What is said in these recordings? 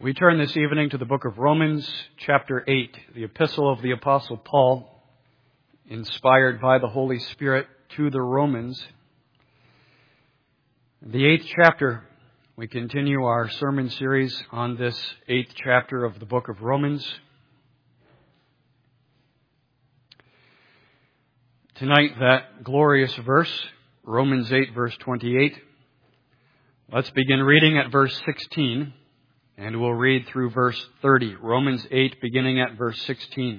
We turn this evening to the book of Romans, chapter 8, the epistle of the Apostle Paul, inspired by the Holy Spirit to the Romans. The 8th chapter, we continue our sermon series on this 8th chapter of the book of Romans. Tonight, that glorious verse, Romans 8, verse 28. Let's begin reading at verse 16. And we'll read through verse 30. Romans 8, beginning at verse 16.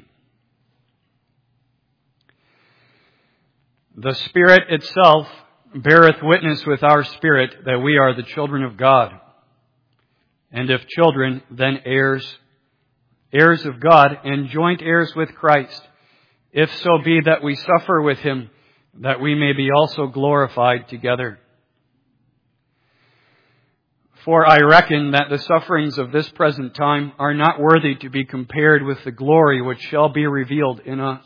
The Spirit itself beareth witness with our spirit that we are the children of God. And if children, then heirs, heirs of God, and joint heirs with Christ, if so be that we suffer with Him, that we may be also glorified together. For I reckon that the sufferings of this present time are not worthy to be compared with the glory which shall be revealed in us.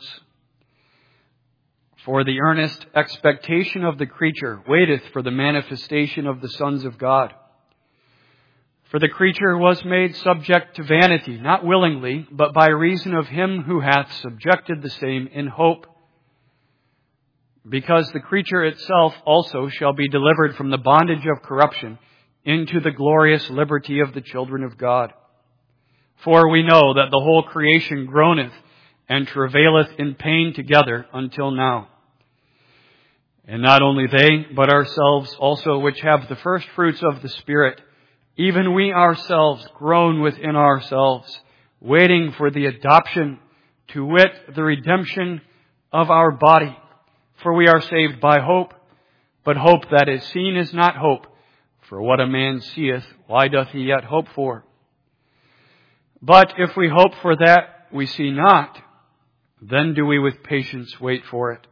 For the earnest expectation of the creature waiteth for the manifestation of the sons of God. For the creature was made subject to vanity, not willingly, but by reason of Him who hath subjected the same in hope. Because the creature itself also shall be delivered from the bondage of corruption into the glorious liberty of the children of God. For we know that the whole creation groaneth and travaileth in pain together until now. And not only they, but ourselves also, which have the first fruits of the Spirit, even we ourselves groan within ourselves, waiting for the adoption, to wit, the redemption of our body. For we are saved by hope, but hope that is seen is not hope. For what a man seeth, why doth he yet hope for? But if we hope for that we see not, then do we with patience wait for it.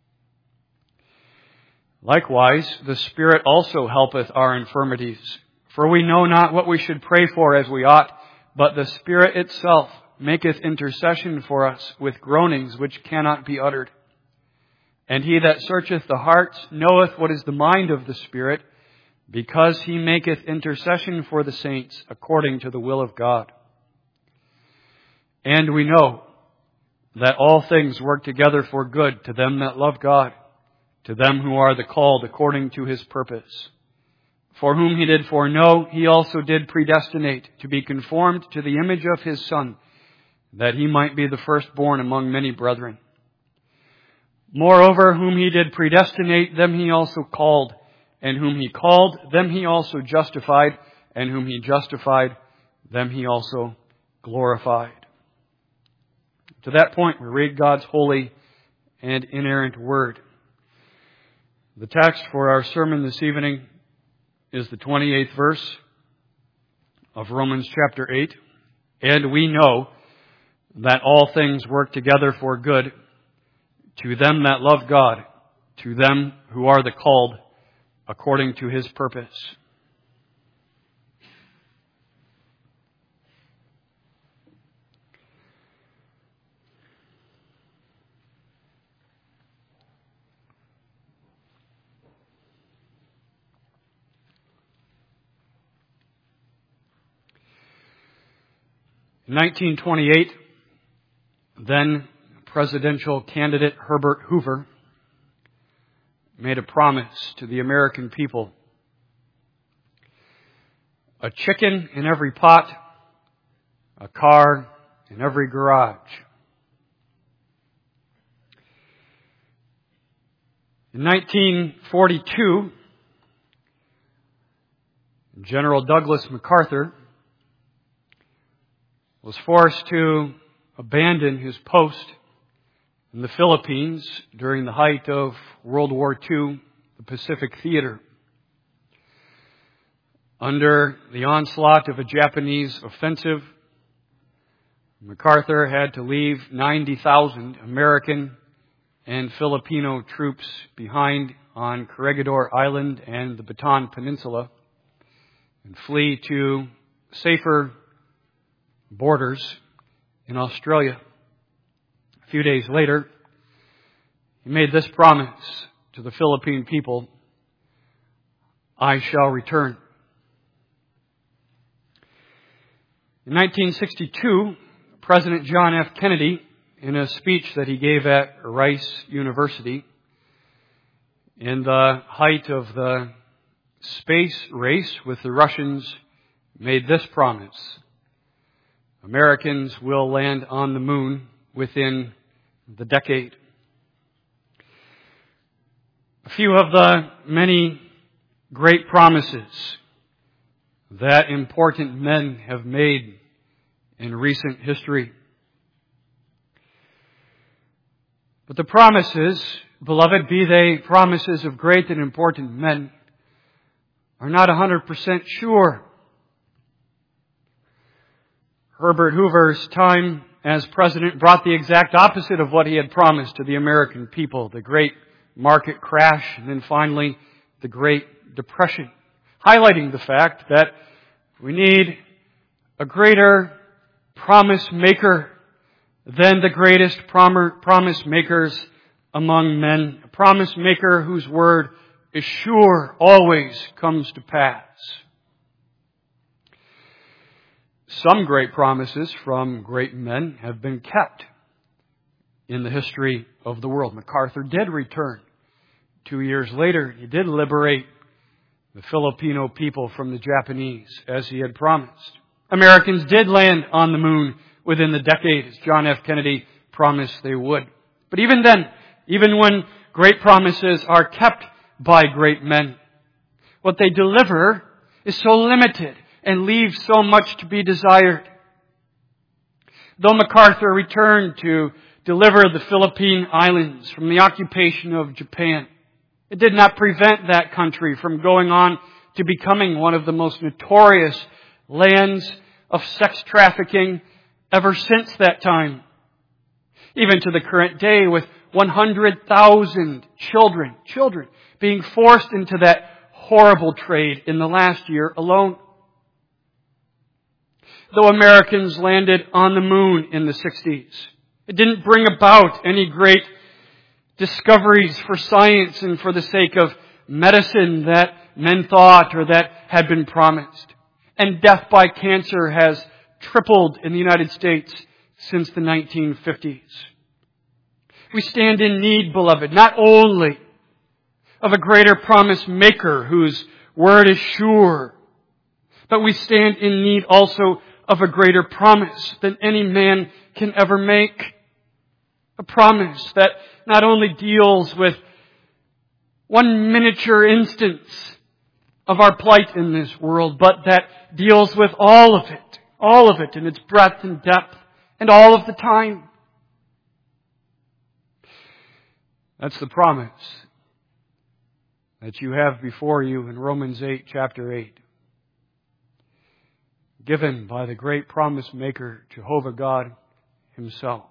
Likewise, the Spirit also helpeth our infirmities. For we know not what we should pray for as we ought, but the Spirit itself maketh intercession for us with groanings which cannot be uttered. And He that searcheth the hearts knoweth what is the mind of the Spirit, because He maketh intercession for the saints according to the will of God. And we know that all things work together for good to them that love God, to them who are the called according to His purpose. For whom He did foreknow, He also did predestinate to be conformed to the image of His Son, that He might be the firstborn among many brethren. Moreover, whom He did predestinate, them He also called. And whom He called, them He also justified. And whom He justified, them He also glorified. To that point, we read God's holy and inerrant Word. The text for our sermon this evening is the 28th verse of Romans chapter 8. And we know that all things work together for good to them that love God, to them who are the called according to His purpose. In 1928, then presidential candidate Herbert Hoover made a promise to the American people. A chicken in every pot, a car in every garage. In 1942, General Douglas MacArthur was forced to abandon his post in the Philippines during the height of World War II, the Pacific Theater. Under the onslaught of a Japanese offensive, MacArthur had to leave 90,000 American and Filipino troops behind on Corregidor Island and the Bataan Peninsula and flee to safer borders in Australia. A few days later, he made this promise to the Philippine people: I shall return. In 1962, President John F. Kennedy, in a speech that he gave at Rice University, in the height of the space race with the Russians, made this promise: Americans will land on the moon within the decade. A few of the many great promises that important men have made in recent history. But the promises, beloved, be they promises of great and important men, are not 100% sure. Herbert Hoover's time as president brought the exact opposite of what he had promised to the American people: the great market crash, and then finally the Great Depression, highlighting the fact that we need a greater promise maker than the greatest promise makers among men. A promise maker whose word is sure, always comes to pass. Some great promises from great men have been kept in the history of the world. MacArthur did return 2 years later. He did liberate the Filipino people from the Japanese, as he had promised. Americans did land on the moon within the decade, as John F. Kennedy promised they would. But even then, even when great promises are kept by great men, what they deliver is so limited and leaves so much to be desired. Though MacArthur returned to deliver the Philippine Islands from the occupation of Japan, it did not prevent that country from going on to becoming one of the most notorious lands of sex trafficking ever since that time. Even to the current day, with 100,000 children being forced into that horrible trade in the last year alone. Though Americans landed on the moon in the 60s, it didn't bring about any great discoveries for science and for the sake of medicine that men thought or that had been promised. And death by cancer has tripled in the United States since the 1950s. We stand in need, beloved, not only of a greater promise maker whose word is sure, but we stand in need also of a greater promise than any man can ever make. A promise that not only deals with one miniature instance of our plight in this world, but that deals with all of it in its breadth and depth and all of the time. That's the promise that you have before you in Romans 8, chapter 8. Given by the great promise maker, Jehovah God Himself.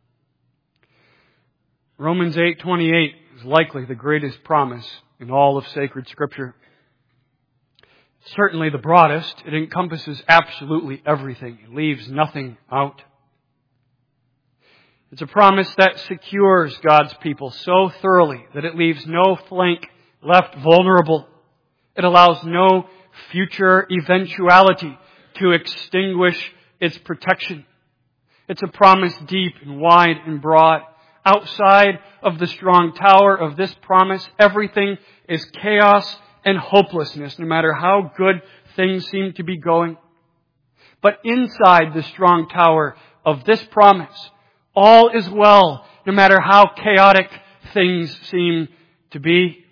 Romans 8:28 is likely the greatest promise in all of sacred Scripture. Certainly the broadest. It encompasses absolutely everything. It leaves nothing out. It's a promise that secures God's people so thoroughly that it leaves no flank left vulnerable. It allows no future eventuality to extinguish its protection. It's a promise deep and wide and broad. Outside of the strong tower of this promise, everything is chaos and hopelessness, no matter how good things seem to be going. But inside the strong tower of this promise, all is well, no matter how chaotic things seem to be.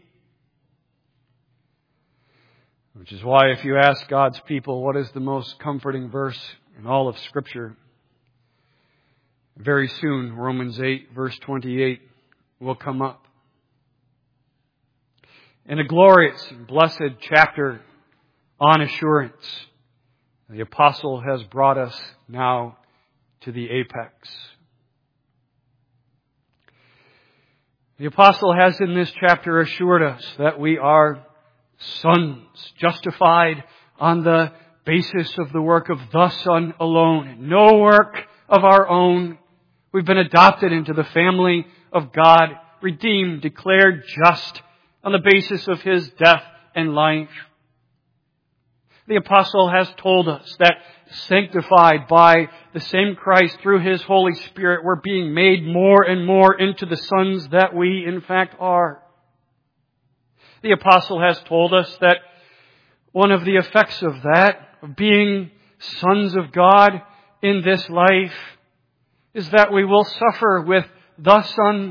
Which is why if you ask God's people what is the most comforting verse in all of Scripture, very soon Romans 8 verse 28 will come up. In a glorious and blessed chapter on assurance, the apostle has brought us now to the apex. The apostle has in this chapter assured us that we are sons, justified on the basis of the work of the Son alone. No work of our own. We've been adopted into the family of God, redeemed, declared just on the basis of His death and life. The apostle has told us that sanctified by the same Christ through His Holy Spirit, we're being made more and more into the sons that we in fact are. The apostle has told us that one of the effects of that, of being sons of God in this life, is that we will suffer with the Son.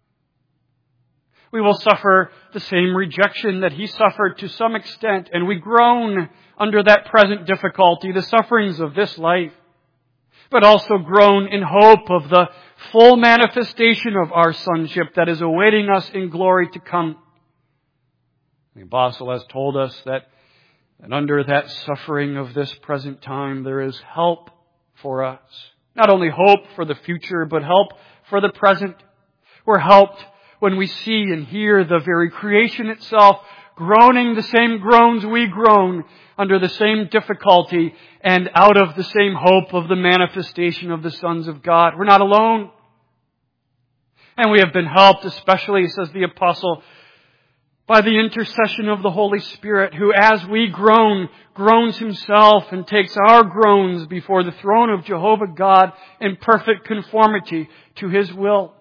We will suffer the same rejection that He suffered to some extent, and we groan under that present difficulty, the sufferings of this life, but also groan in hope of the full manifestation of our sonship that is awaiting us in glory to come. The apostle has told us that under that suffering of this present time, there is help for us. Not only hope for the future, but help for the present. We're helped when we see and hear the very creation itself groaning the same groans we groan under the same difficulty and out of the same hope of the manifestation of the sons of God. We're not alone. And we have been helped, especially, says the apostle, by the intercession of the Holy Spirit, who as we groan, groans Himself and takes our groans before the throne of Jehovah God in perfect conformity to His will.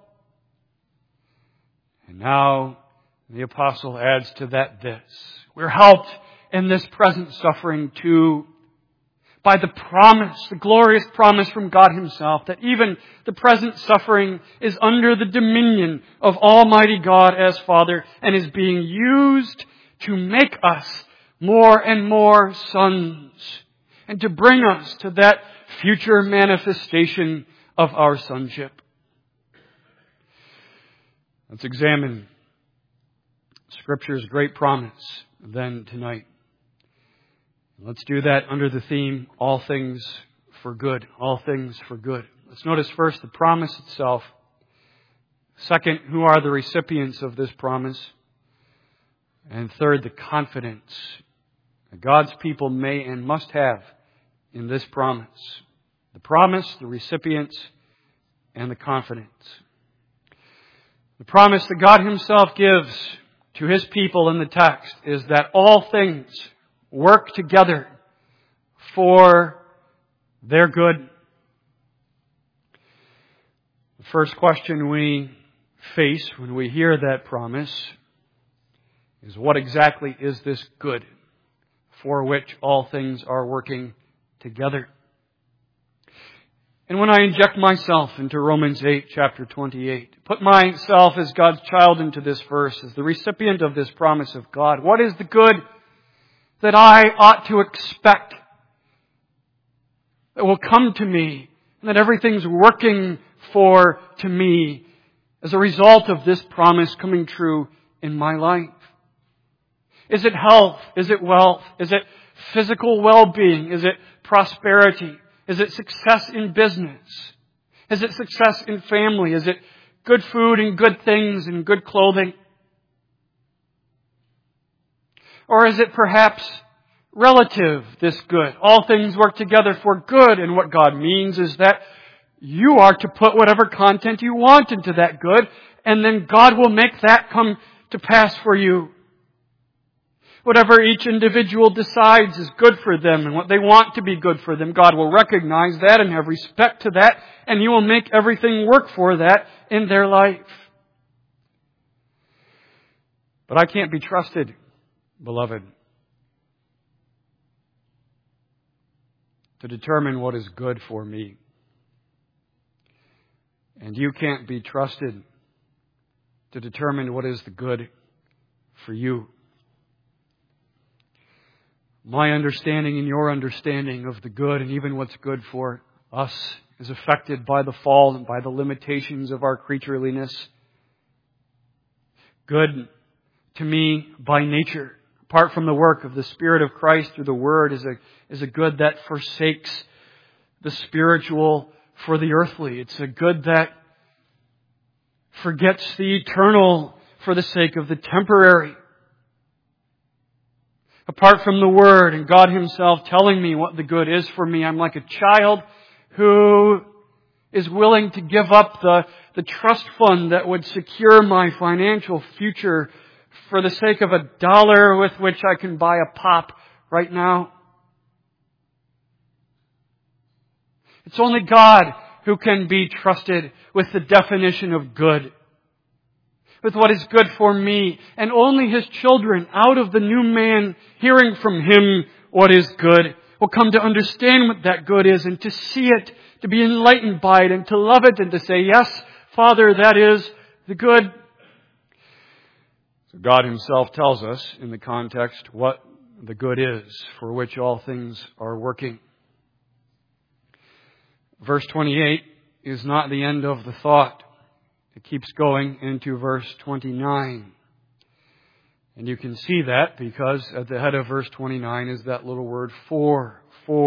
And now the apostle adds to that this. We're helped in this present suffering too by the promise, the glorious promise from God Himself that even the present suffering is under the dominion of Almighty God as Father and is being used to make us more and more sons and to bring us to that future manifestation of our sonship. Let's examine Scripture's great promise then tonight. Let's do that under the theme, all things for good. All things for good. Let's notice first the promise itself. Second, who are the recipients of this promise? And third, the confidence that God's people may and must have in this promise. The promise, the recipients, and the confidence. The promise that God Himself gives to His people in the text is that all things work together for their good. The first question we face when we hear that promise is, what exactly is this good for which all things are working together? And when I inject myself into Romans 8, chapter 28, put myself as God's child into this verse, as the recipient of this promise of God, what is the good that I ought to expect that will come to me, and that everything's working for to me as a result of this promise coming true in my life? Is it health? Is it wealth? Is it physical well-being? Is it prosperity? Is it success in business? Is it success in family? Is it good food and good things and good clothing? Or is it perhaps relative, this good? All things work together for good, and what God means is that you are to put whatever content you want into that good, and then God will make that come to pass for you. Whatever each individual decides is good for them and what they want to be good for them, God will recognize that and have respect to that, and He will make everything work for that in their life. But I can't be trusted, beloved, to determine what is good for me. And you can't be trusted to determine what is the good for you. My understanding and your understanding of the good and even what's good for us is affected by the fall and by the limitations of our creatureliness. Good to me by nature, apart from the work of the Spirit of Christ through the Word, is a good that forsakes the spiritual for the earthly. It's a good that forgets the eternal for the sake of the temporary. Apart from the Word and God Himself telling me what the good is for me, I'm like a child who is willing to give up the trust fund that would secure my financial future for the sake of $1 with which I can buy a pop right now. It's only God who can be trusted with the definition of good, with what is good for me, and only His children, out of the new man, hearing from Him what is good, will come to understand what that good is and to see it, to be enlightened by it and to love it and to say, yes, Father, that is the good. So God Himself tells us in the context what the good is, for which all things are working. Verse 28 is not the end of the thought. It keeps going into verse 29. And you can see that because at the head of verse 29 is that little word for.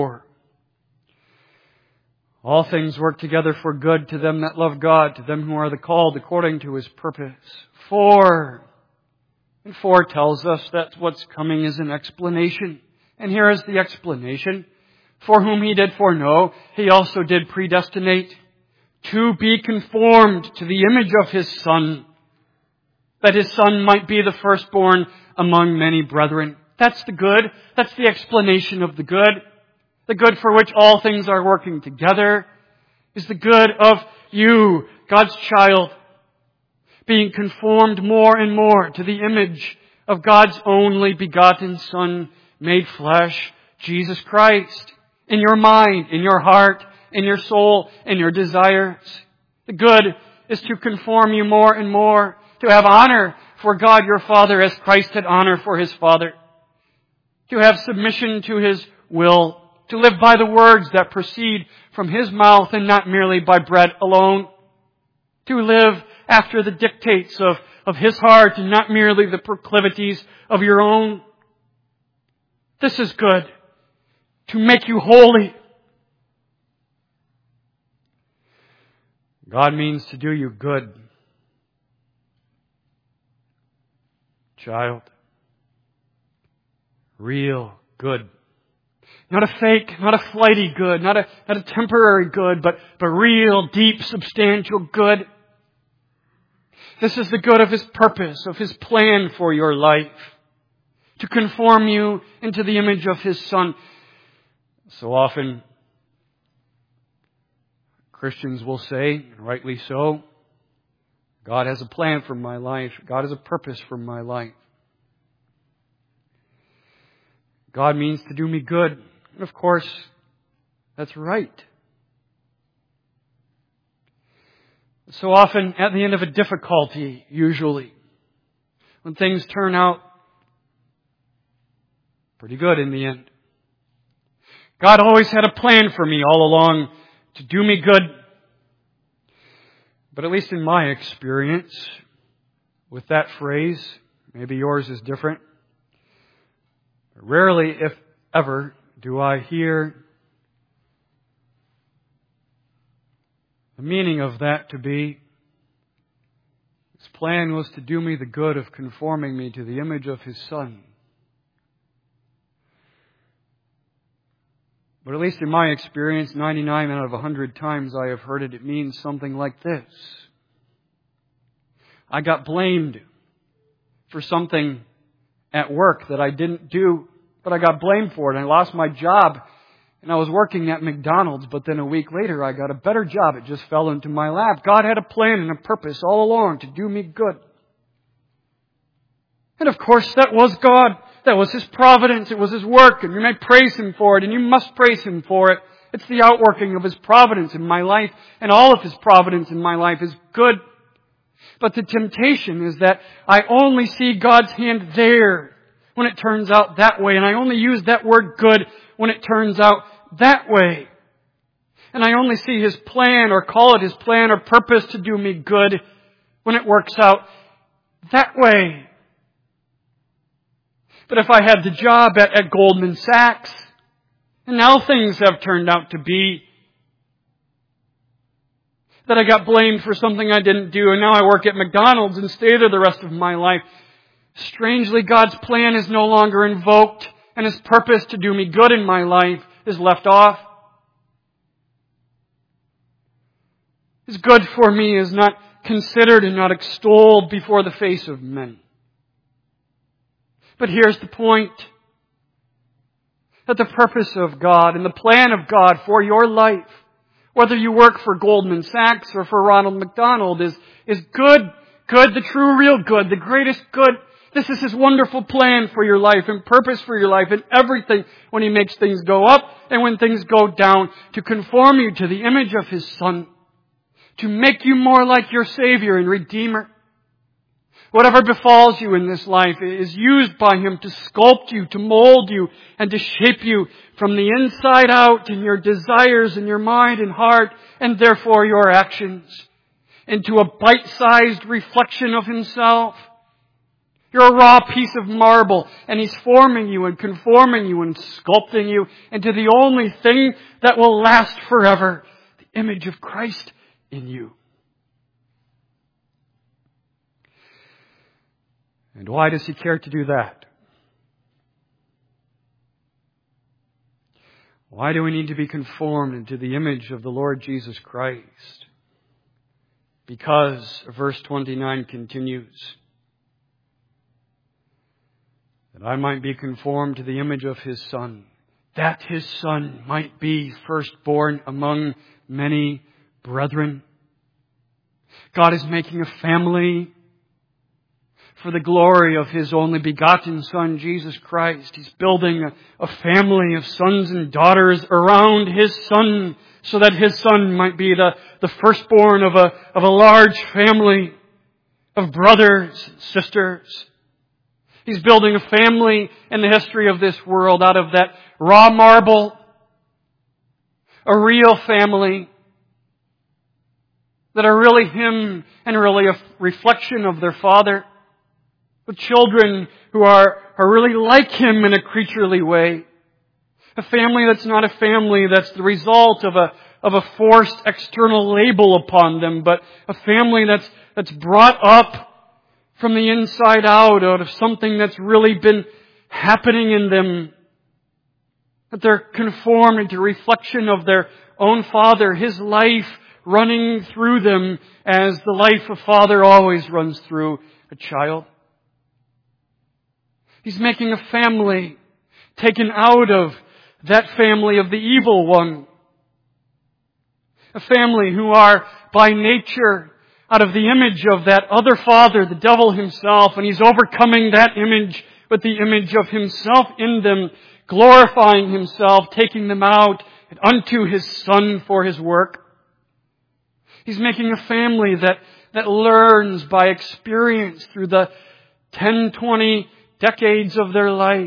All things work together for good to them that love God, to them who are the called according to His purpose. For. And for tells us that what's coming is an explanation. And here is the explanation. For whom He did foreknow, He also did predestinate to be conformed to the image of His Son, that His Son might be the firstborn among many brethren. That's the good. That's the explanation of the good. The good for which all things are working together is the good of you, God's child, being conformed more and more to the image of God's only begotten Son, made flesh, Jesus Christ, in your mind, in your heart, in your soul, in your desires. The good is to conform you more and more, to have honor for God your Father as Christ had honor for His Father, to have submission to His will, to live by the words that proceed from His mouth and not merely by bread alone, to live after the dictates of His heart and not merely the proclivities of your own. This is good, to make you holy. God means to do you good. Child. Real good. Not a fake, not a flighty good, not a temporary good, but real, deep, substantial good. This is the good of His purpose, of His plan for your life, to conform you into the image of His Son. So often, Christians will say, and rightly so, God has a plan for my life. God has a purpose for my life. God means to do me good. And of course, that's right. So often, at the end of a difficulty, usually, when things turn out pretty good in the end, God always had a plan for me all along to do me good. But at least in my experience with that phrase, maybe yours is different, rarely, if ever, do I hear the meaning of that to be, His plan was to do me the good of conforming me to the image of His Son. But at least in my experience, 99 out of 100 times I have heard it, it means something like this. I got blamed for something at work that I didn't do, but I got blamed for it. And I lost my job, and I was working at McDonald's, but then a week later I got a better job. It just fell into my lap. God had a plan and a purpose all along to do me good. And of course, that was God. That was His providence. It was His work. And you may praise Him for it. And you must praise Him for it. It's the outworking of His providence in my life. And all of His providence in my life is good. But the temptation is that I only see God's hand there when it turns out that way. And I only use that word good when it turns out that way. And I only see His plan, or call it His plan or purpose to do me good, when it works out that way. But if I had the job at Goldman Sachs, and now things have turned out to be that I got blamed for something I didn't do, and now I work at McDonald's and stay there the rest of my life, strangely, God's plan is no longer invoked, and His purpose to do me good in my life is left off. His good for me is not considered and not extolled before the face of men. But here's the point. That the purpose of God and the plan of God for your life Whether you work for Goldman Sachs or for Ronald McDonald is good, the true real good, the greatest good. This is His wonderful plan for your life and purpose for your life and everything when He makes things go up and when things go down, to conform you to the image of His Son, to make you more like your Savior and Redeemer. Whatever befalls you in this life is used by Him to sculpt you, to mold you, and to shape you from the inside out in your desires and your mind and heart, and therefore your actions, into a bite-sized reflection of Himself. You're a raw piece of marble, and He's forming you and conforming you and sculpting you into the only thing that will last forever, the image of Christ in you. And why does He care to do that? Why do we need to be conformed into the image of the Lord Jesus Christ? Because, verse 29 continues, that I might be conformed to the image of His Son, that His Son might be firstborn among many brethren. God is making a family for the glory of His only begotten Son, Jesus Christ. He's building a family of sons and daughters around His Son, so that His Son might be the firstborn of a large family of brothers and sisters. He's building a family in the history of this world out of that raw marble, a real family that are really Him and really a reflection of their Father, with children who are really like Him in a creaturely way. A family that's not a family that's the result of a forced external label upon them, but a family that's brought up from the inside out of something that's really been happening in them. That they're conformed into reflection of their own Father, His life running through them as the life of Father always runs through a child. He's making a family taken out of that family of the evil one. A family who are by nature out of the image of that other father, the devil himself, and he's overcoming that image with the image of himself in them, glorifying himself, taking them out and unto his Son for his work. He's making a family that learns by experience through the 10, 20 decades of their life.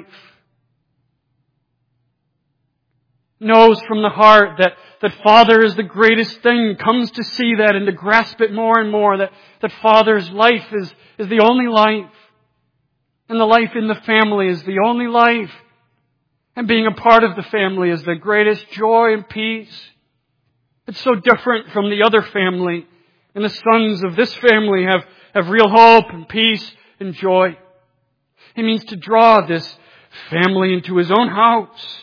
Knows from the heart that Father is the greatest thing, comes to see that and to grasp it more and more, that Father's life is the only life. And the life in the family is the only life. And being a part of the family is the greatest joy and peace. It's so different from the other family. And the sons of this family have real hope and peace and joy. He means to draw this family into His own house,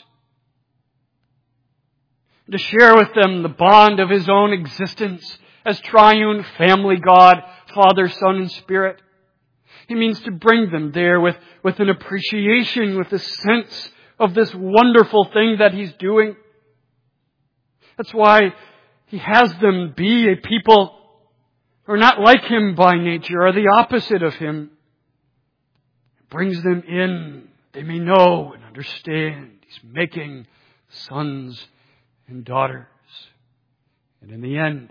to share with them the bond of His own existence as triune family God, Father, Son, and Spirit. He means to bring them there with an appreciation, with a sense of this wonderful thing that He's doing. That's why He has them be a people who are not like Him by nature, or the opposite of Him. Brings them in. They may know and understand. He's making sons and daughters. And in the end,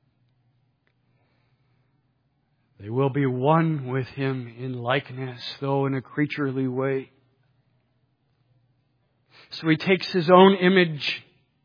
they will be one with Him in likeness, though in a creaturely way. So He takes His own image,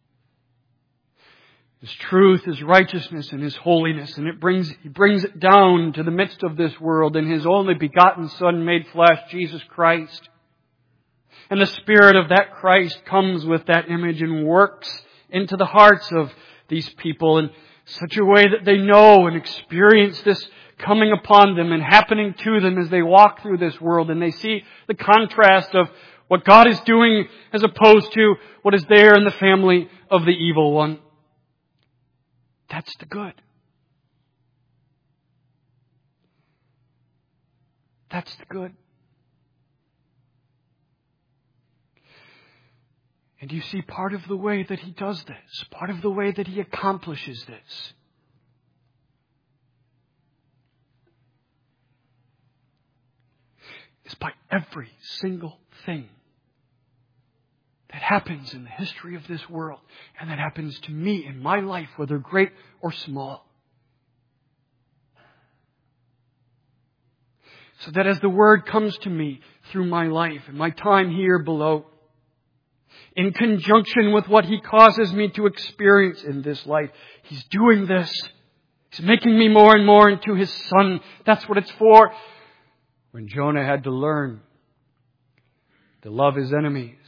His truth, His righteousness, and His holiness, and He brings it down to the midst of this world in His only begotten Son made flesh, Jesus Christ. And the Spirit of that Christ comes with that image and works into the hearts of these people in such a way that they know and experience this coming upon them and happening to them as they walk through this world, and they see the contrast of what God is doing as opposed to what is there in the family of the evil one. That's the good. That's the good. And you see part of the way that He does this, part of the way that He accomplishes this, is by every single thing that happens in the history of this world and that happens to me in my life, whether great or small. So that as the Word comes to me through my life and my time here below, in conjunction with what He causes me to experience in this life, He's doing this. He's making me more and more into His Son. That's what it's for. When Jonah had to learn to love his enemies,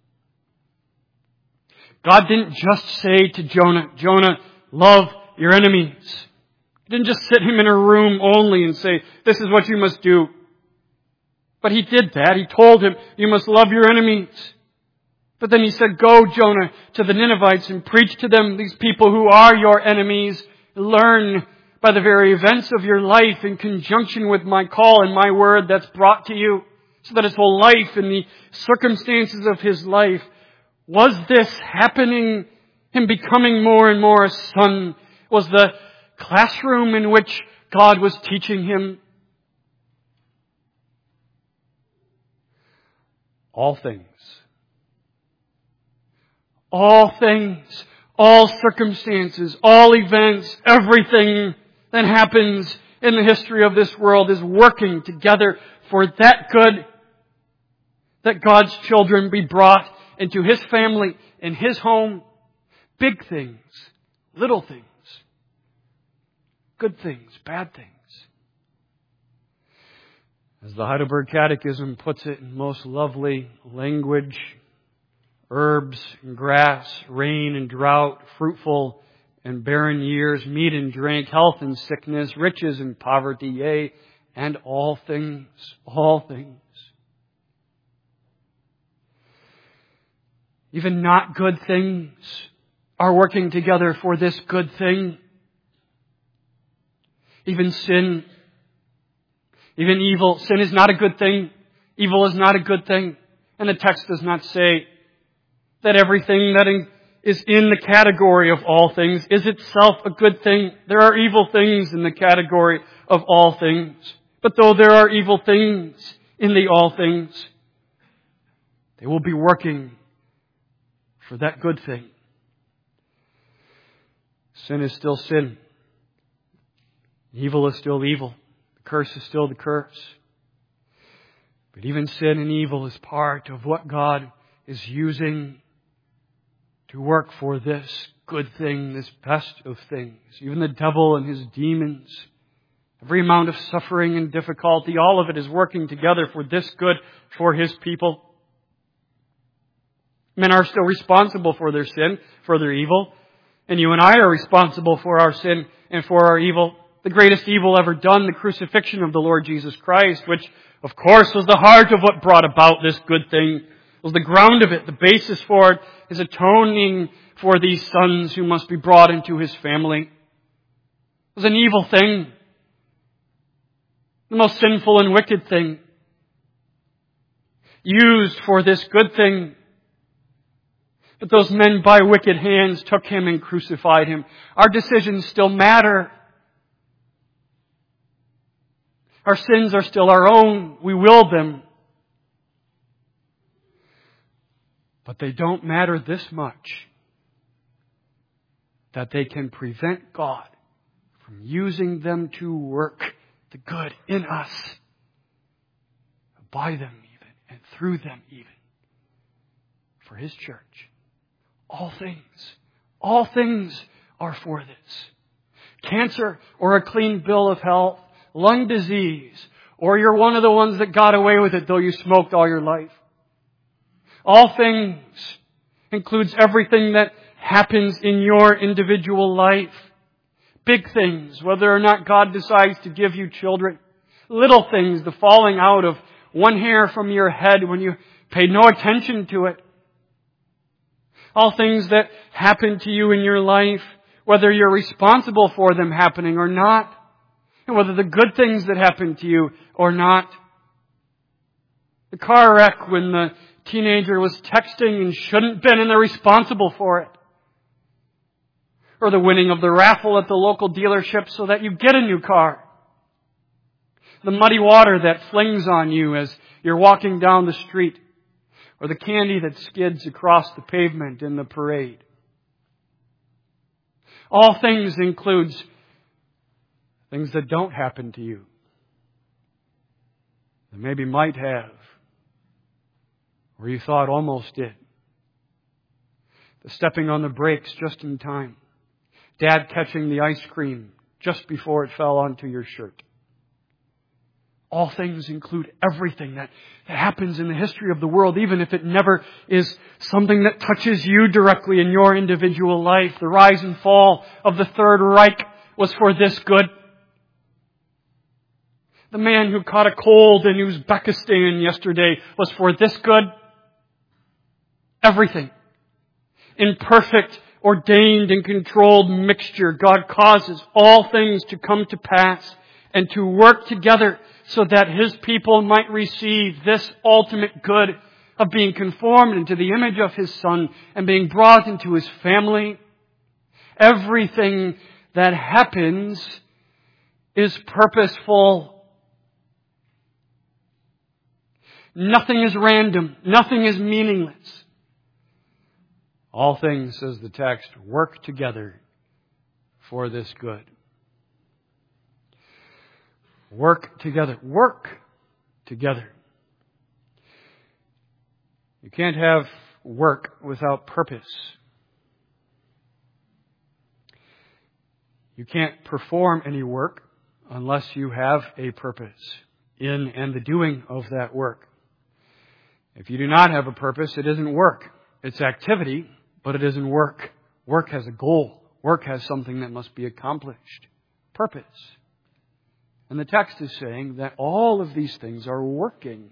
God didn't just say to Jonah, Jonah, love your enemies. He didn't just sit him in a room only and say, this is what you must do. But He did that. He told him, you must love your enemies. But then He said, go, Jonah, to the Ninevites and preach to them, these people who are your enemies. Learn by the very events of your life in conjunction with my call and my word that's brought to you. So that his whole life and the circumstances of his life, was this happening, him becoming more and more a son, was the classroom in which God was teaching him. All things, all circumstances, all events, everything that happens in the history of this world is working together for that good, that God's children be brought into His family, in His home. Big things, little things, good things, bad things. As the Heidelberg Catechism puts it in most lovely language, herbs and grass, rain and drought, fruitful and barren years, meat and drink, health and sickness, riches and poverty, yea, and all things, even not good things are working together for this good thing. Even sin, even evil. Sin is not a good thing. Evil is not a good thing. And the text does not say that everything that is in the category of all things is itself a good thing. There are evil things in the category of all things. But though there are evil things in the all things, they will be working for that good thing. Sin is still sin. Evil is still evil. The curse is still the curse. But even sin and evil is part of what God is using to work for this good thing, this best of things. Even the devil and his demons, every amount of suffering and difficulty, all of it is working together for this good for His people. Men are still responsible for their sin, for their evil. And you and I are responsible for our sin and for our evil. The greatest evil ever done, the crucifixion of the Lord Jesus Christ, which of course was the heart of what brought about this good thing, was the ground of it, the basis for it, is atoning for these sons who must be brought into His family. It was an evil thing, the most sinful and wicked thing, used for this good thing. But those men by wicked hands took Him and crucified Him. Our decisions still matter. Our sins are still our own. We will them. But they don't matter this much that they can prevent God from using them to work the good in us, by them even, and through them even, for His church. All things are for this. Cancer or a clean bill of health, lung disease, or you're one of the ones that got away with it though you smoked all your life. All things includes everything that happens in your individual life. Big things, whether or not God decides to give you children. Little things, the falling out of one hair from your head when you paid no attention to it. All things that happen to you in your life, whether you're responsible for them happening or not. And whether the good things that happen to you or not. The car wreck when the teenager was texting and shouldn't have been, and they're responsible for it. Or the winning of the raffle at the local dealership so that you get a new car. The muddy water that flings on you as you're walking down the street. Or the candy that skids across the pavement in the parade. All things includes things that don't happen to you. That maybe might have. Or you thought almost did. The stepping on the brakes just in time. Dad catching the ice cream just before it fell onto your shirt. All things include everything that happens in the history of the world, even if it never is something that touches you directly in your individual life. The rise and fall of the Third Reich was for this good. The man who caught a cold in Uzbekistan yesterday was for this good. Everything. In perfect, ordained, and controlled mixture, God causes all things to come to pass and to work together so that His people might receive this ultimate good of being conformed into the image of His Son and being brought into His family. Everything that happens is purposeful. Nothing is random. Nothing is meaningless. All things, says the text, work together for this good. Work together. Work together. You can't have work without purpose. You can't perform any work unless you have a purpose in and the doing of that work. If you do not have a purpose, it isn't work. It's activity, but it isn't work. Work has a goal. Work has something that must be accomplished. Purpose. And the text is saying that all of these things are working.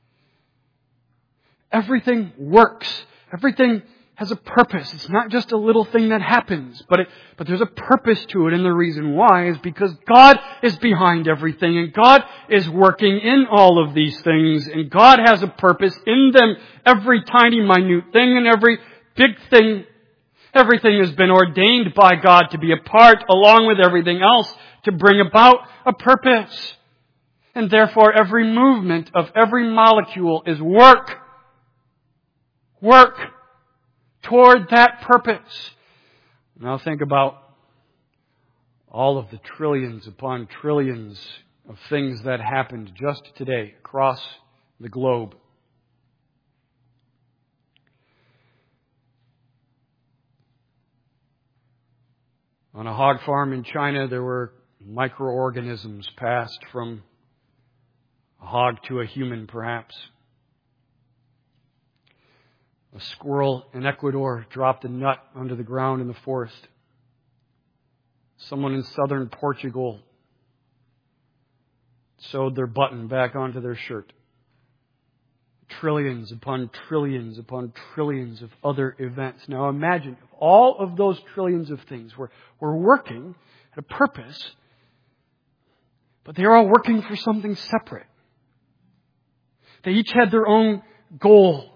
Everything works. Everything has a purpose. It's not just a little thing that happens, but there's a purpose to it. And the reason why is because God is behind everything, and God is working in all of these things, and God has a purpose in them. Every tiny, minute thing and every big thing, everything has been ordained by God to be a part, along with everything else, to bring about a purpose. And therefore, every movement of every molecule is work. Work toward that purpose. Now think about all of the trillions upon trillions of things that happened just today across the globe. On a hog farm in China, there were microorganisms passed from a hog to a human, perhaps. A squirrel in Ecuador dropped a nut onto the ground in the forest. Someone in southern Portugal sewed their button back onto their shirt. Trillions upon trillions upon trillions of other events. Now imagine if all of those trillions of things were working at a purpose, but they were all working for something separate. They each had their own goal.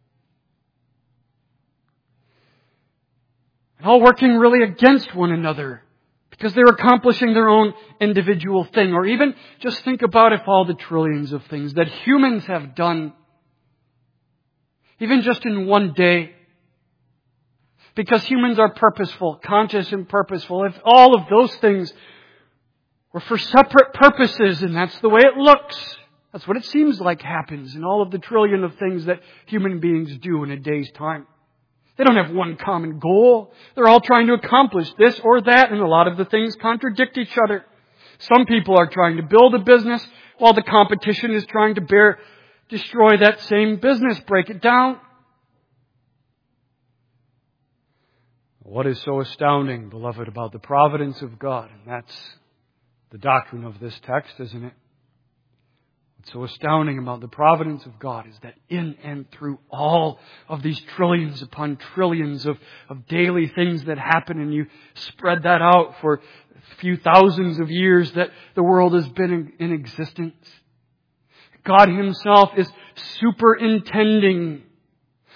And all working really against one another because they were accomplishing their own individual thing. Or even just think about if all the trillions of things that humans have done, even just in one day, because humans are purposeful, conscious and purposeful. If all of those things were for separate purposes, and that's the way it looks, that's what it seems like happens in all of the trillion of things that human beings do in a day's time. They don't have one common goal. They're all trying to accomplish this or that, and a lot of the things contradict each other. Some people are trying to build a business while the competition is trying to destroy that same business, break it down. What is so astounding, beloved, about the providence of God? And that's the doctrine of this text, isn't it? What's so astounding about the providence of God is that in and through all of these trillions upon trillions of daily things that happen, and you spread that out for a few thousands of years that the world has been in existence, God Himself is superintending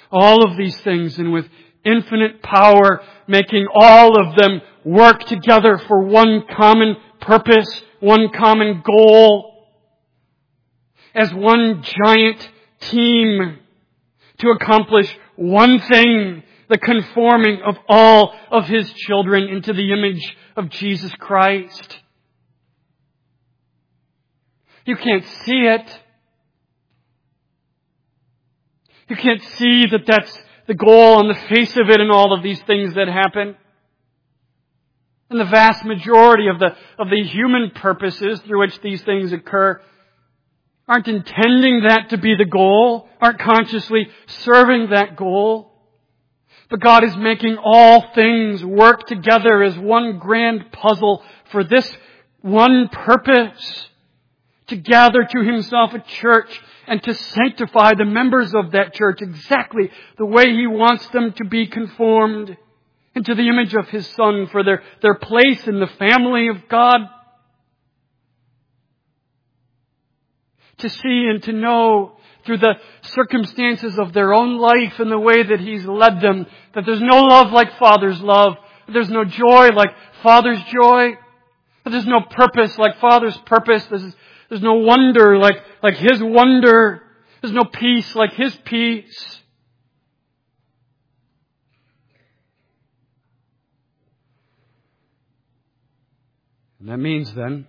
all of these things, and with infinite power, making all of them work together for one common purpose, one common goal, as one giant team to accomplish one thing, the conforming of all of His children into the image of Jesus Christ. You can't see it. You can't see that that's the goal on the face of it in all of these things that happen. And the vast majority of the human purposes through which these things occur aren't intending that to be the goal, aren't consciously serving that goal. But God is making all things work together as one grand puzzle for this one purpose: to gather to Himself a church and to sanctify the members of that church exactly the way He wants them to be conformed into the image of His Son for their place in the family of God. To see and to know through the circumstances of their own life and the way that He's led them, that there's no love like Father's love, that there's no joy like Father's joy, that there's no purpose like Father's purpose, there's no wonder like His wonder, there's no peace like His peace. And that means then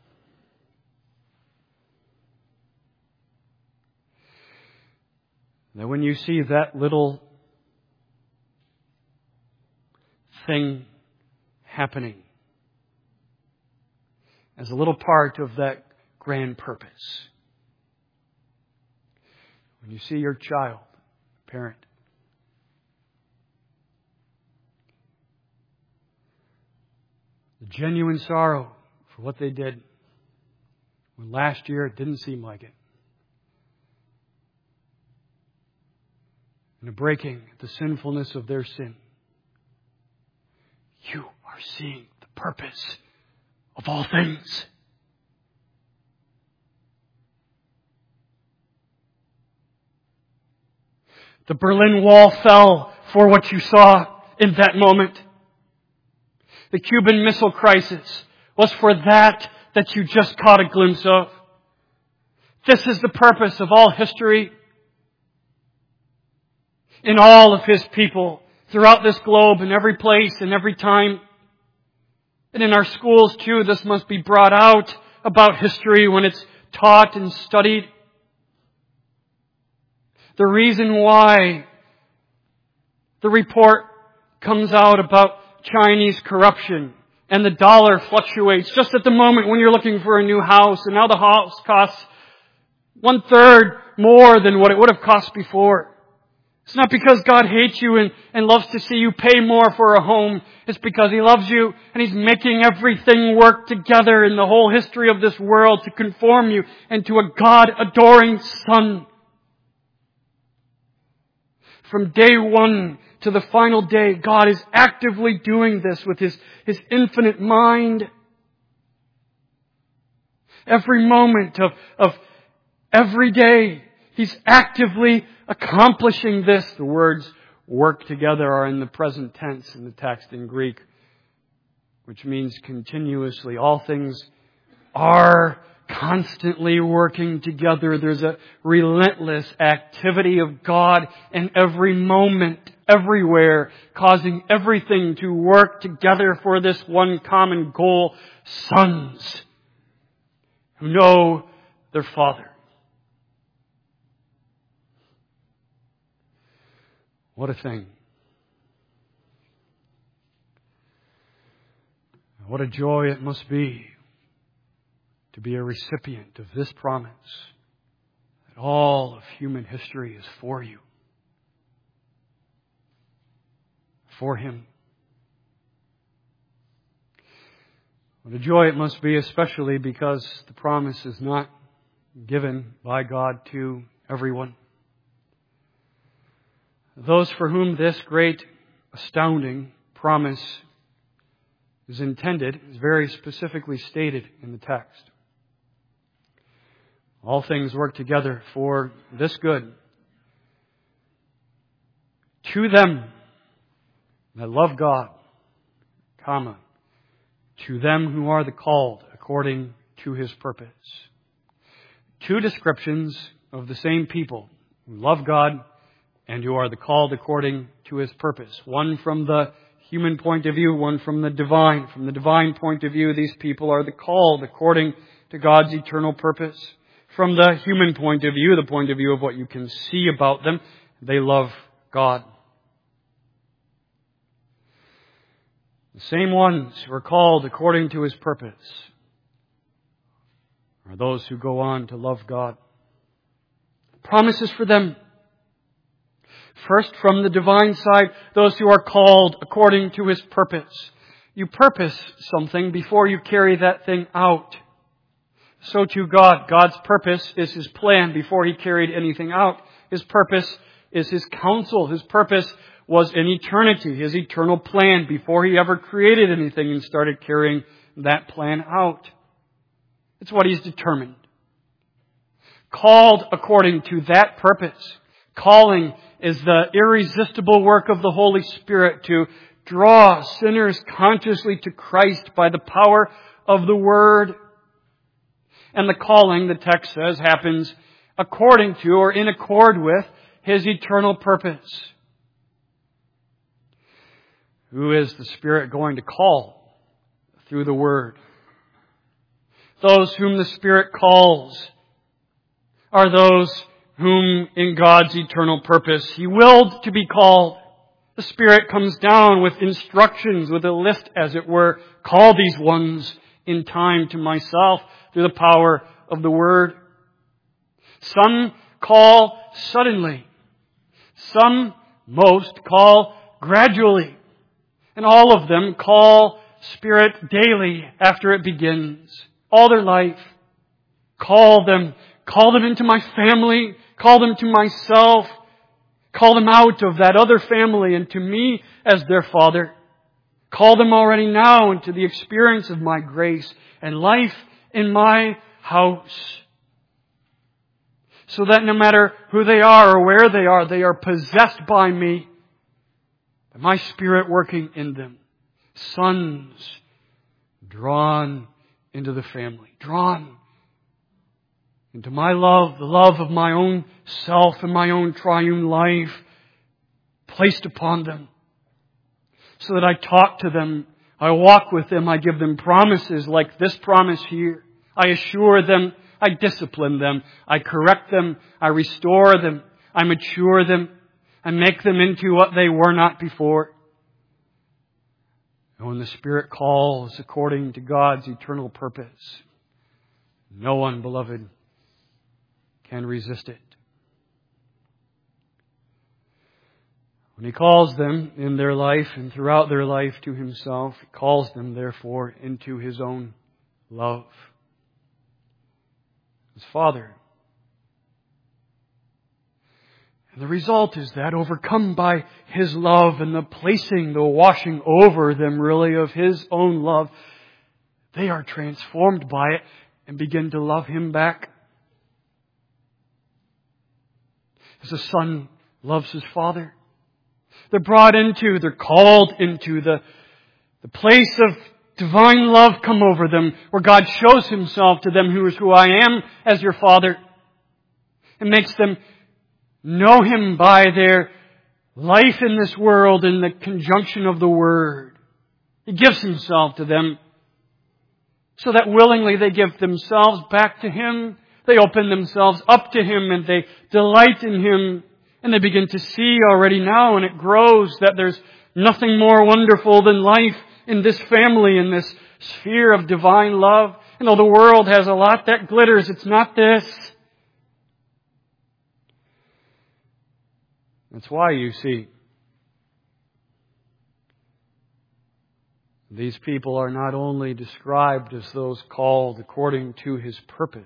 that when you see that little thing happening as a little part of that grand purpose, when you see your child, parent, the genuine sorrow for what they did when last year it didn't seem like it, and a breaking at the sinfulness of their sin, you are seeing the purpose of all things. The Berlin Wall fell for what you saw in that moment. The Cuban Missile Crisis was for that you just caught a glimpse of. This is the purpose of all history, in all of His people, throughout this globe, in every place, in every time. And in our schools too, this must be brought out about history when it's taught and studied. The reason why the report comes out about Chinese corruption and the dollar fluctuates just at the moment when you're looking for a new house, and now the house costs 1/3 more than what it would have cost before. It's not because God hates you and loves to see you pay more for a home. It's because He loves you and He's making everything work together in the whole history of this world to conform you into a God-adoring Son. From day one to the final day, God is actively doing this with His infinite mind. Every moment of every day, He's actively accomplishing this. The words work together are in the present tense in the text in Greek, which means continuously. All things are constantly working together. There's a relentless activity of God in every moment, everywhere, causing everything to work together for this one common goal: sons who know their Father. What a thing. What a joy it must be to be a recipient of this promise that all of human history is for you, for Him. What a joy it must be, especially because the promise is not given by God to everyone. Those for whom this great, astounding promise is intended is very specifically stated in the text. All things work together for this good. To them that love God, comma, to them who are the called according to His purpose. Two descriptions of the same people who love God and who are the called according to His purpose. One from the human point of view, one from the divine. From the divine point of view, these people are the called according to God's eternal purpose. From the human point of view, the point of view of what you can see about them, they love God. The same ones who are called according to His purpose are those who go on to love God. Promises for them. First, from the divine side, those who are called according to His purpose. You purpose something before you carry that thing out. So too God. God's purpose is His plan before He carried anything out. His purpose is His counsel. His purpose was in eternity, His eternal plan before He ever created anything and started carrying that plan out. It's what He's determined. Called according to that purpose. Calling is the irresistible work of the Holy Spirit to draw sinners consciously to Christ by the power of the Word. And the calling, the text says, happens according to or in accord with His eternal purpose. Who is the Spirit going to call through the Word? Those whom the Spirit calls are those whom in God's eternal purpose He willed to be called. The Spirit comes down with instructions, with a list as it were. Call these ones in time to myself through the power of the Word. Some call suddenly. Some, most, call gradually. And all of them call Spirit daily after it begins. All their life. Call them. Call them into my family. Call them to myself. Call them out of that other family and to me as their Father. Call them already now into the experience of my grace and life in my house. So that no matter who they are or where they are possessed by me. My Spirit working in them. Sons drawn into the family. Drawn into my love, the love of my own self and my own triune life placed upon them. So that I talk to them, I walk with them, I give them promises like this promise here. I assure them, I discipline them, I correct them, I restore them, I mature them. And make them into what they were not before. And when the Spirit calls according to God's eternal purpose, no one, beloved, can resist it. When He calls them in their life and throughout their life to Himself, He calls them, therefore, into His own love. His Father. And the result is that, overcome by His love and the placing, the washing over them really of His own love, they are transformed by it and begin to love Him back. As a son loves his father. They're they're called into the place of divine love come over them, where God shows Himself to them, who is who I am as your Father. And makes them know Him by their life in this world in the conjunction of the Word. He gives Himself to them so that willingly they give themselves back to Him. They open themselves up to Him and they delight in Him. And they begin to see already now, and it grows, that there's nothing more wonderful than life in this family, in this sphere of divine love. And though the world has a lot that glitters, it's not this. That's why, you see, these people are not only described as those called according to His purpose,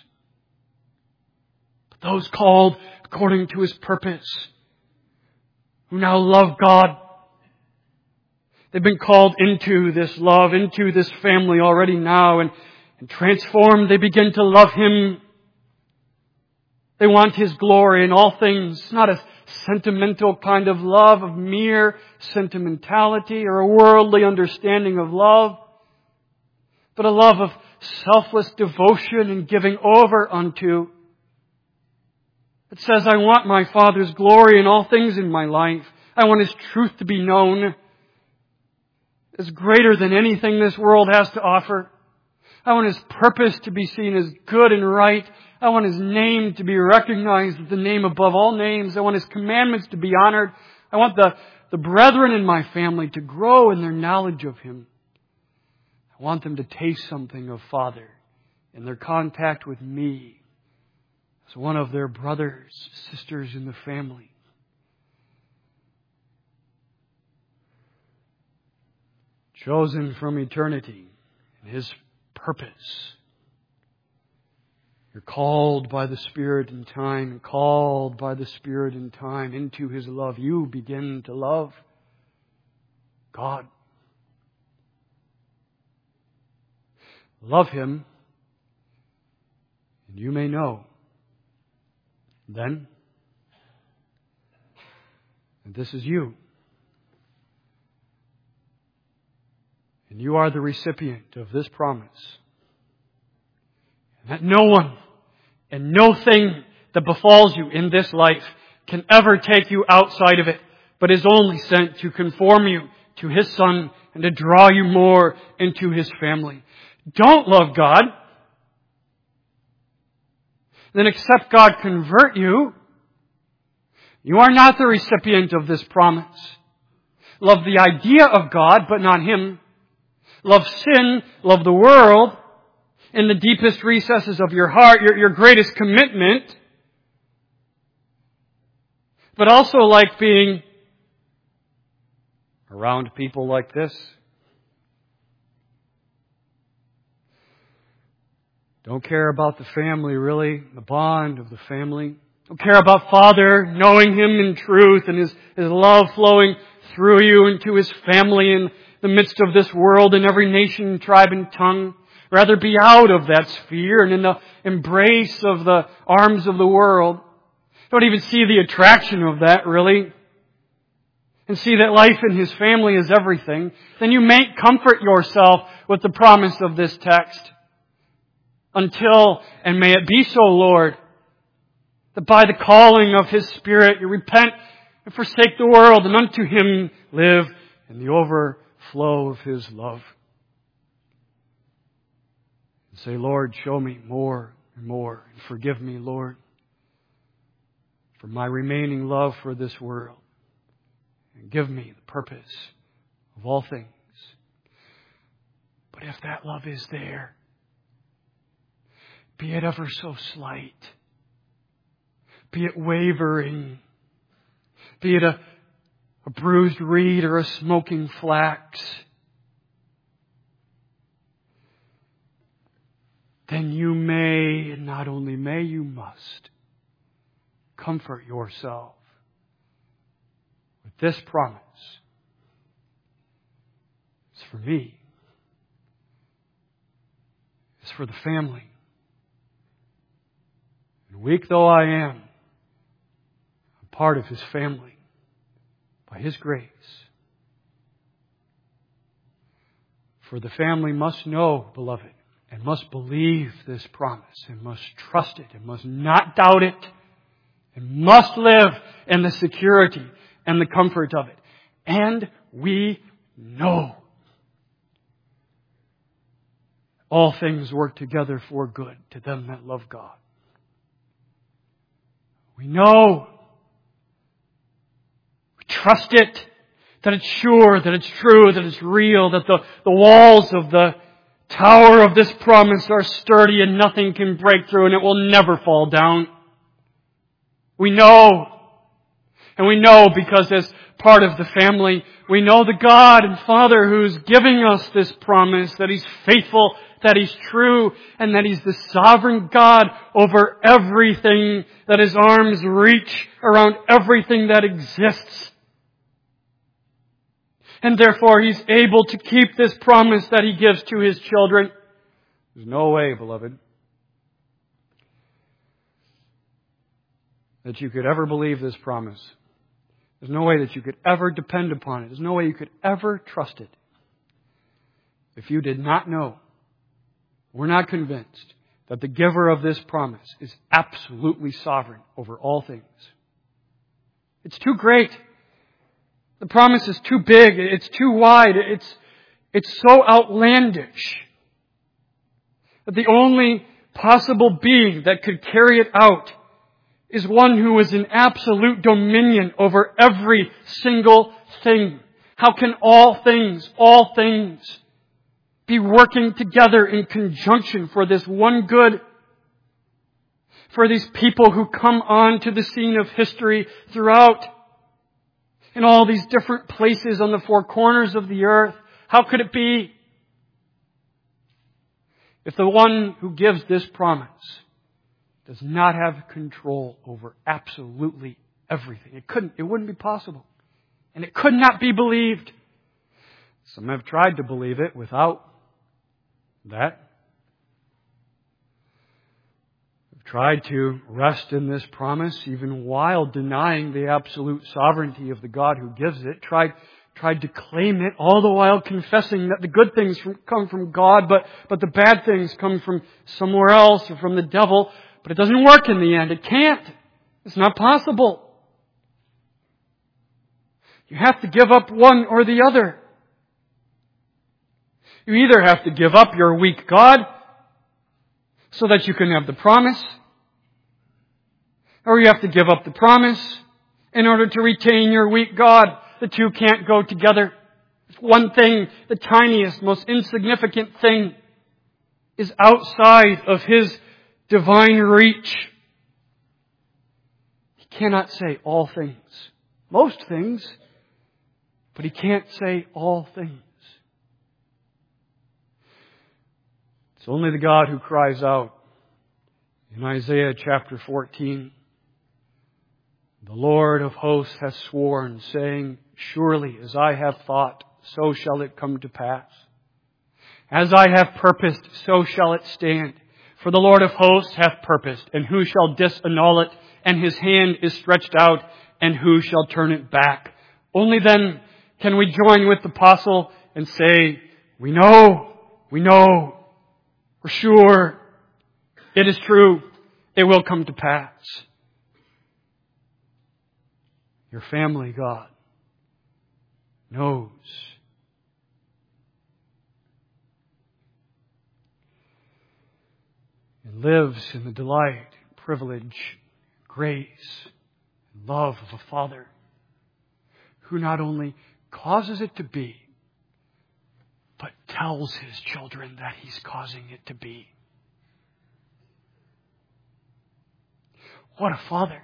but those called according to His purpose, who now love God. They've been called into this love, into this family already now, and transformed. They begin to love Him. They want His glory in all things. It's not a sentimental kind of love, of mere sentimentality or a worldly understanding of love, but a love of selfless devotion and giving over unto. It says, I want my Father's glory in all things in my life. I want His truth to be known as greater than anything this world has to offer. I want His purpose to be seen as good and right. I want His name to be recognized as the name above all names. I want His commandments to be honored. I want the brethren in my family to grow in their knowledge of Him. I want them to taste something of Father in their contact with me as one of their brothers, sisters in the family. Chosen from eternity in His purpose. You're called by the Spirit in time, called by the Spirit in time into His love. You begin to love God. Love Him, and you may know then that this is you. And you are the recipient of this promise. And that no one and no thing that befalls you in this life can ever take you outside of it, but is only sent to conform you to His Son and to draw you more into His family. Don't love God, then accept God convert you. You are not the recipient of this promise. Love the idea of God, but not Him. Love sin, love the world, in the deepest recesses of your heart, your greatest commitment. But also like being around people like this. Don't care about the family, really, the bond of the family. Don't care about Father, knowing Him in truth and His love flowing through you into His family in the midst of this world in every nation, tribe, and tongue. Rather be out of that sphere and in the embrace of the arms of the world. Don't even see the attraction of that, really. And see that life in His family is everything. Then you may comfort yourself with the promise of this text. Until, and may it be so, Lord, that by the calling of His Spirit you repent and forsake the world and unto Him live in the overflow of His love. And say, Lord, show me more and more, and forgive me, Lord, for my remaining love for this world, and give me the purpose of all things. But if that love is there, be it ever so slight, be it wavering, be it a bruised reed or a smoking flax, then you may, and not only may, you must comfort yourself with this promise. It's for me. It's for the family. And weak though I am, I'm part of His family by His grace. For the family must know, beloved, and must believe this promise, and must trust it, and must not doubt it, and must live in the security and the comfort of it. And we know all things work together for good to them that love God. We know. We trust it. That it's sure, that it's true, that it's real, that the walls of the tower of this promise are sturdy and nothing can break through and it will never fall down. We know. And we know because as part of the family, we know the God and Father who's giving us this promise, that He's faithful, that He's true, and that He's the sovereign God over everything, that His arms reach around everything that exists. And therefore He's able to keep this promise that He gives to His children. There's no way, beloved, that you could ever believe this promise There's no way that you could ever depend upon it. There's no way you could ever trust it. If you did not know, we're not convinced that the giver of this promise is absolutely sovereign over all things. It's too great. The promise is too big. It's too wide. It's so outlandish that the only possible being that could carry it out is one who is in absolute dominion over every single thing. How can all things be working together in conjunction for this one good? For these people who come on to the scene of history throughout in all these different places on the four corners of the earth. How could it be? If the one who gives this promise does not have control over absolutely everything, it wouldn't be possible. And it could not be believed. Some have tried to believe it without that. They've tried to rest in this promise even while denying the absolute sovereignty of the God who gives it. Tried to claim it, all the while confessing that the good things come from God, but the bad things come from somewhere else or from the devil. But it doesn't work in the end. It can't. It's not possible. You have to give up one or the other. You either have to give up your weak God so that you can have the promise, or you have to give up the promise in order to retain your weak God. The two can't go together. One thing, the tiniest, most insignificant thing, is outside of His divine reach. He cannot say all things. Most things, but He can't say all things. It's only the God who cries out in Isaiah chapter 14, "The Lord of hosts hath sworn, saying, Surely as I have thought, so shall it come to pass. As I have purposed, so shall it stand. For the Lord of hosts hath purposed, and who shall disannul it? And His hand is stretched out, and who shall turn it back?" Only then can we join with the apostle and say, we know, we're sure, it is true, it will come to pass. Your family, God, knows. And lives in the delight, privilege, grace, and love of a Father who not only causes it to be, but tells His children that He's causing it to be. What a Father.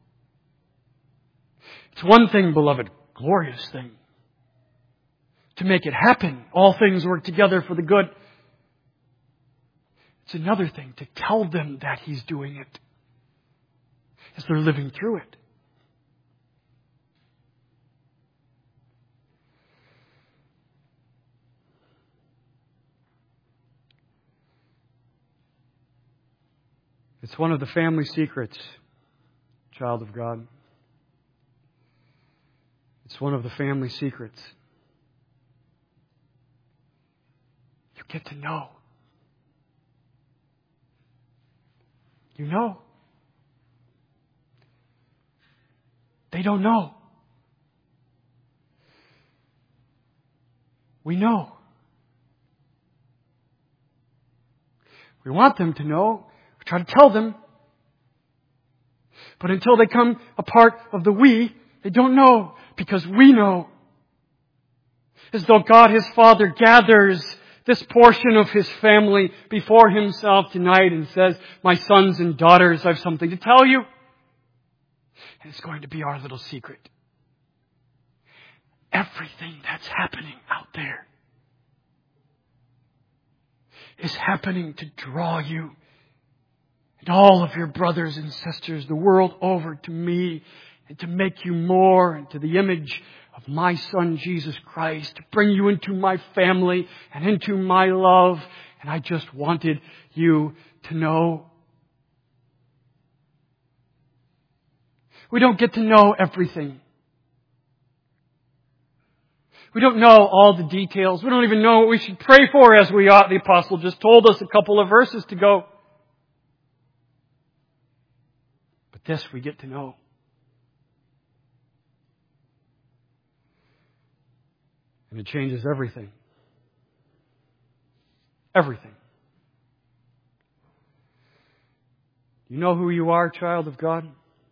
It's one thing, beloved, glorious thing, to make it happen. All things work together for the good. It's another thing to tell them that He's doing it as they're living through it. It's one of the family secrets, child of God. It's one of the family secrets. You get to know. You know. They don't know. We know. We want them to know. We try to tell them. But until they come a part of the we, they don't know. Because we know. As though God, His Father, gathers this portion of His family before Himself tonight and says, "My sons and daughters, I have something to tell you." And it's going to be our little secret. Everything that's happening out there is happening to draw you and all of your brothers and sisters the world over to me, and to make you more into the image of my Son, Jesus Christ, to bring you into my family and into my love. And I just wanted you to know. We don't get to know everything. We don't know all the details. We don't even know what we should pray for as we ought. The apostle just told us a couple of verses to go. But this we get to know. And it changes everything. Everything. You know who you are, child of God?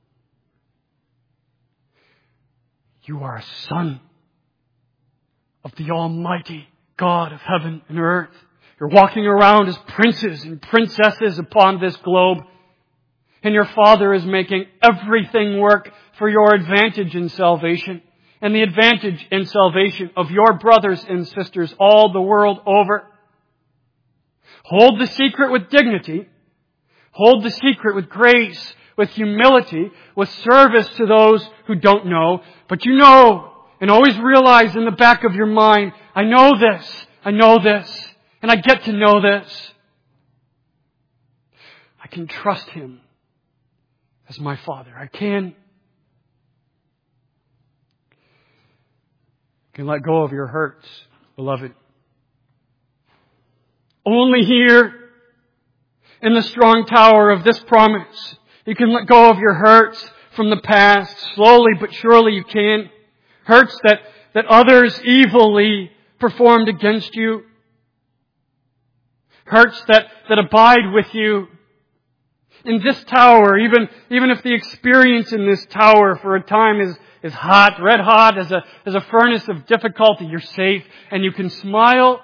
You are a son of the Almighty God of heaven and earth. You're walking around as princes and princesses upon this globe. And your Father is making everything work for your advantage in salvation. And the advantage in salvation of your brothers and sisters all the world over. Hold the secret with dignity. Hold the secret with grace, with humility, with service to those who don't know. But you know, and always realize in the back of your mind, I know this, and I get to know this. I can trust Him as my Father. I can let go of your hurts, beloved. Only here in the strong tower of this promise, you can let go of your hurts from the past. Slowly but surely you can. Hurts that others evilly performed against you. Hurts that abide with you. In this tower, even if the experience in this tower for a time is hot, red hot as a furnace of difficulty, you're safe and you can smile.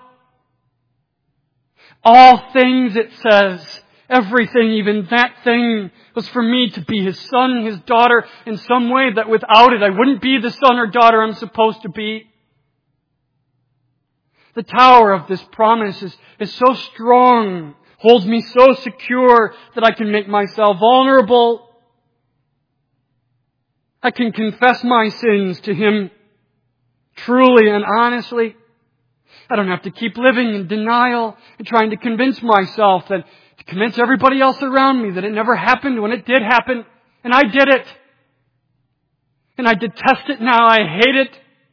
All things, it says, everything, even that thing, was for me to be His son, His daughter, in some way that without it I wouldn't be the son or daughter I'm supposed to be. The tower of this promise is so strong, holds me so secure that I can make myself vulnerable. I can confess my sins to Him truly and honestly. I don't have to keep living in denial and trying to convince myself to convince everybody else around me that it never happened when it did happen. And I did it. And I detest it now. I hate it.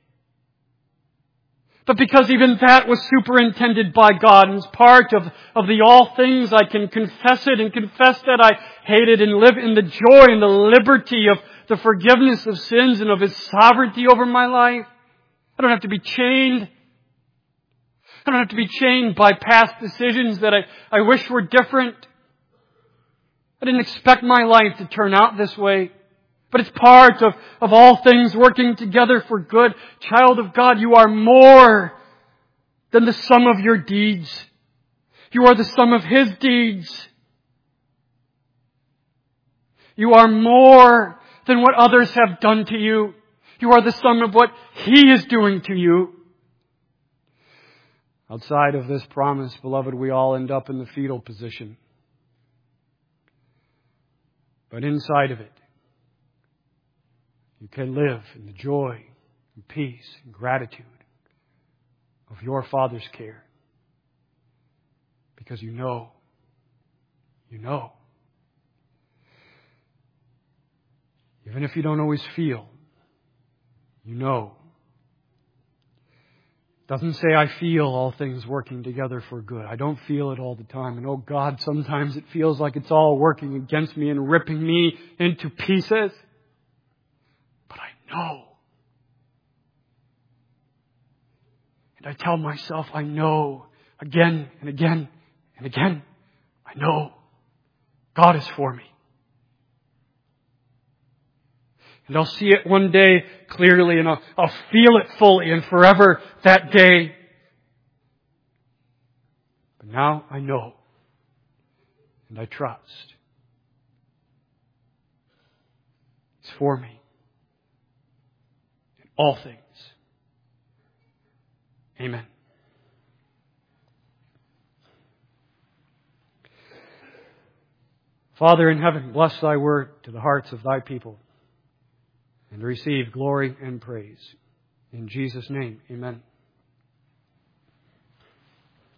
But because even that was superintended by God and is part of the all things, I can confess it and confess that I hate it and live in the joy and the liberty of the forgiveness of sins and of His sovereignty over my life. I don't have to be chained. I don't have to be chained by past decisions that I wish were different. I didn't expect my life to turn out this way. But it's part of all things working together for good. Child of God, you are more than the sum of your deeds. You are the sum of His deeds. You are more than what others have done to you. You are the sum of what He is doing to you. Outside of this promise, beloved, we all end up in the fetal position. But inside of it, you can live in the joy and peace and gratitude of your Father's care. Because you know. Even if you don't always feel, you know. It doesn't say I feel all things working together for good. I don't feel it all the time. And oh God, sometimes it feels like it's all working against me and ripping me into pieces. But I know. And I tell myself, I know again and again and again. I know God is for me. And I'll see it one day clearly and I'll feel it fully and forever that day. But now I know and I trust. It's for me in all things. Amen. Father in heaven, bless Thy word to the hearts of Thy people. And receive glory and praise. In Jesus' name, amen.